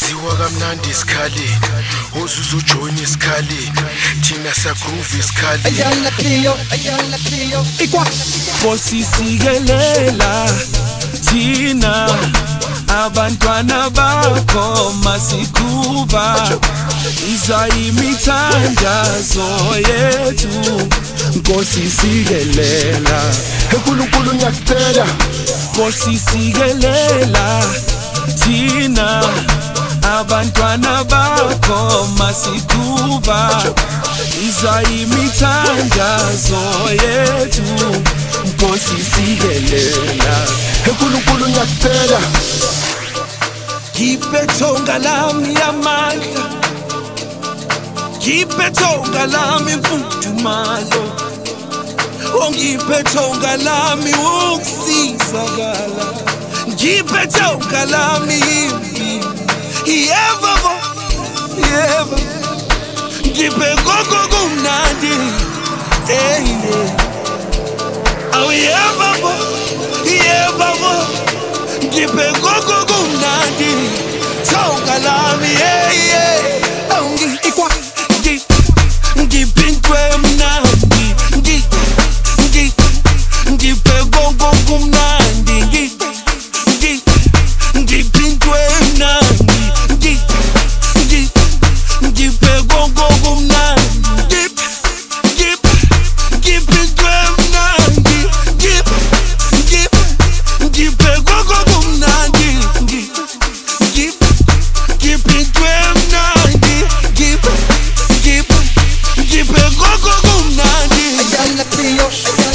Saziwa kamnandi isikhaleni, ozuzu join isikhaleni, thina sagroove isikhaleni. Ayala Clio, ikwa Bosisikelela thina abantwana bakho masikuba izwa imithandazo yethu Bosisikelela uNkulunkulu ngiyakucela Bosisikelela thina abantwana bakho masikuba izwa imithandazo yethu Bosisikelela uNkulunkulu ngiyakucela Khiphe thonga lami yamandla Khiphe thonga lami mfudumalo Ongiphe thonga lami ukusizakala Khiphe thonga lami yeva Khiphe gogo kumnandi Awu yeva Khiphe gogo kumnandi thonga lami ikwa Ngipintwe mnandi Ngiphe gogo kumnandi Ngipintwe mnandi Ngiphe gogo kumnandi Ngipintwe mnandi Ngiphe gogo kumnandi Ngipintwe mnandi Ngiphe gogo kumnandi Ayala Clio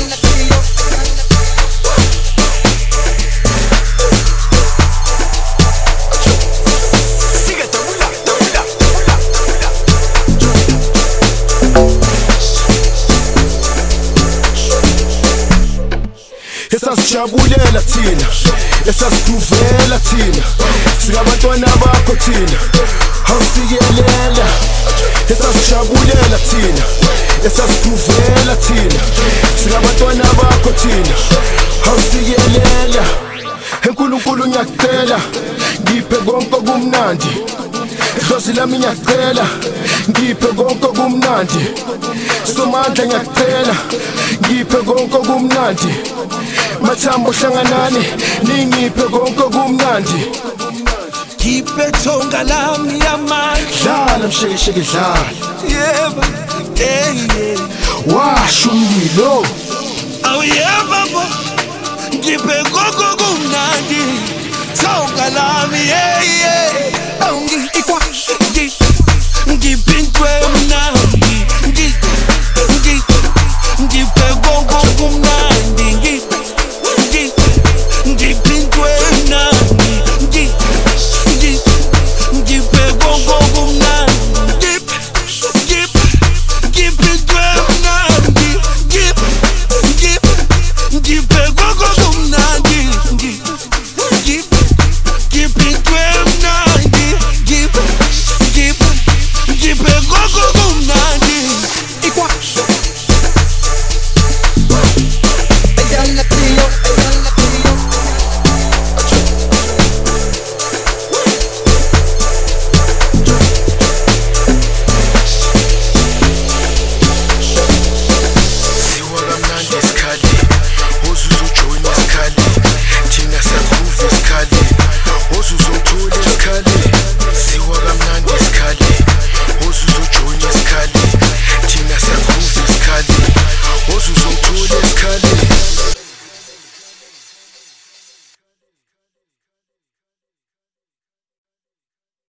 Esasijabulela thina, esasigruvela thina, singabantwana bakho thina, awusikelela. Esasijabulela thina, esasigruvela thina, singabantwana bakho thina, awusikelela. uNkulunkulu ngiyakucela, ngiphe konke okumnandi, idlozi lami ngiyakucela, ngiphe konke okumnandi, Somandla ngiyakucela, ngiphe konke okumnandi, Mathambo hlanganani, ningiphe konke okumnandi. Khiphe thonga lami yamandla Dlala mshekesheke dlala, Yeba washa umlilo. Awu yeba Ngiphe gogo kumnandi thonga lami